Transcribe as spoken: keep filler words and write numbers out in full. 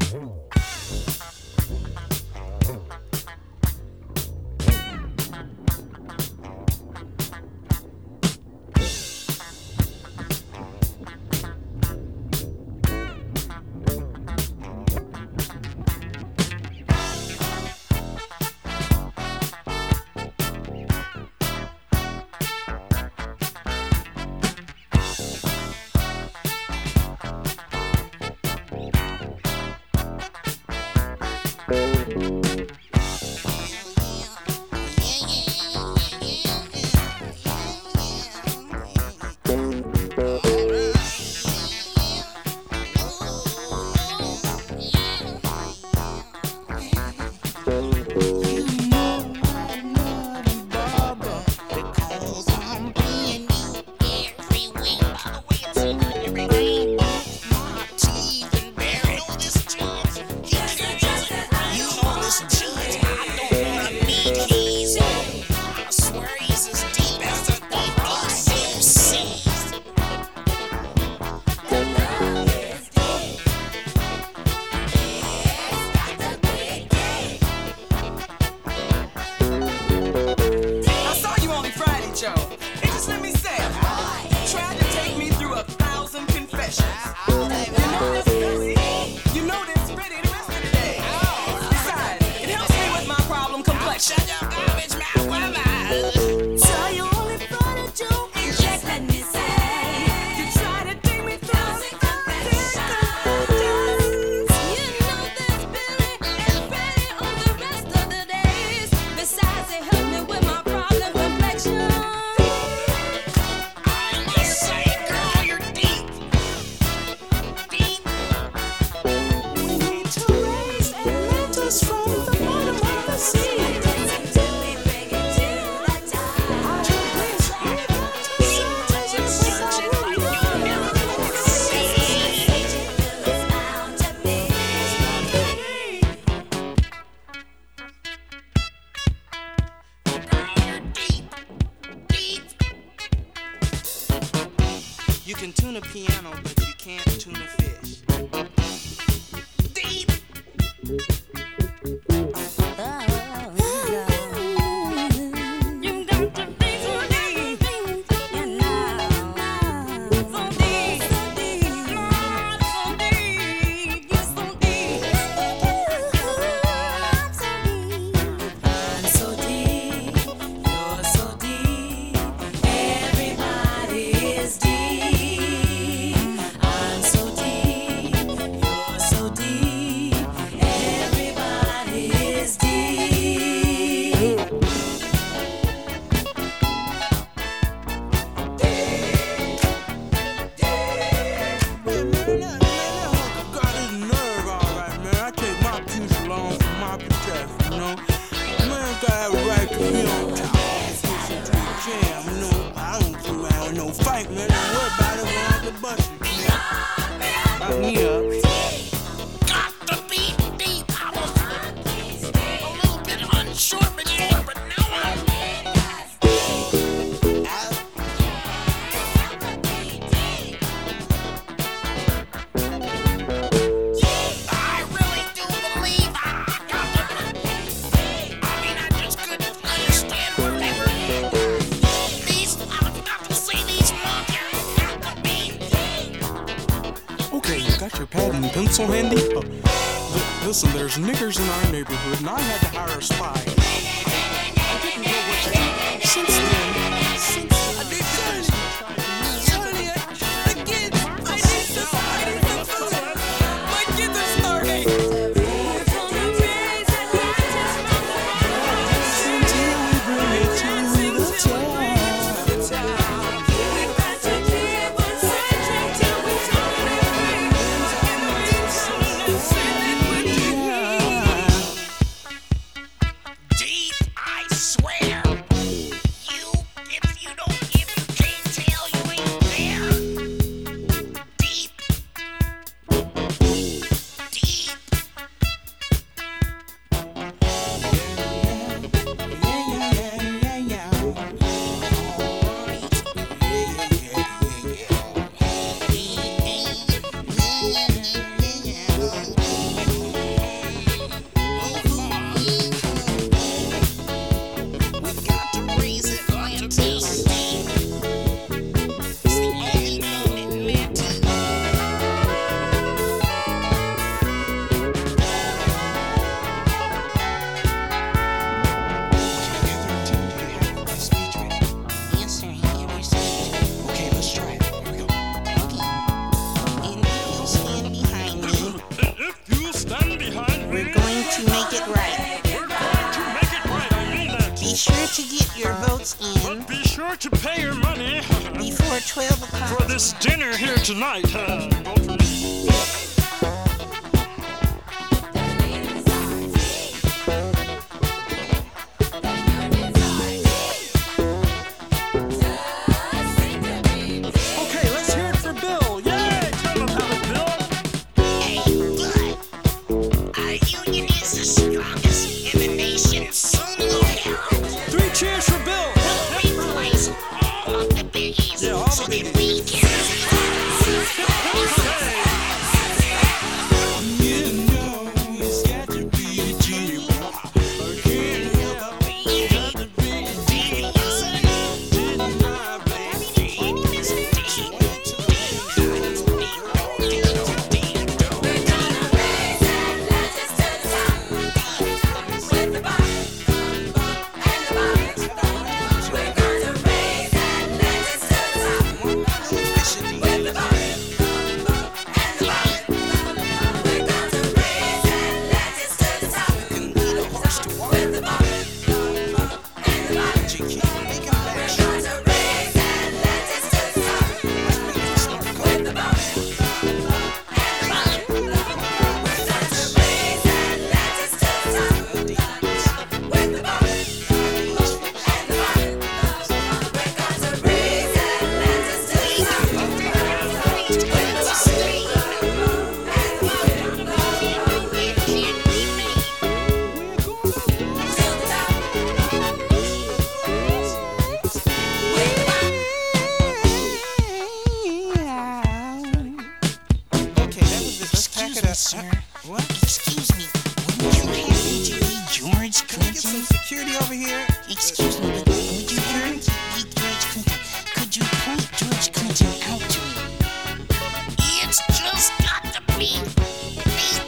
pencil handy? Uh, li- listen, there's niggers in our neighborhood, and I had to hire a spy. I didn't know what to do. Since then, since then, I need to Charlie, again, I need some, I need some food. My kids are starving. Deep, I swear, you to get your votes in. But be sure to pay your money before twelve o'clock for this dinner here tonight. Uh, vote for me. Sir, what? Excuse me. Wouldn't you happen to be George Clinton? Can we get some security over here? Excuse me, but would you happen to be George Clinton? Could you point George Clinton out to me? It's just got to be me.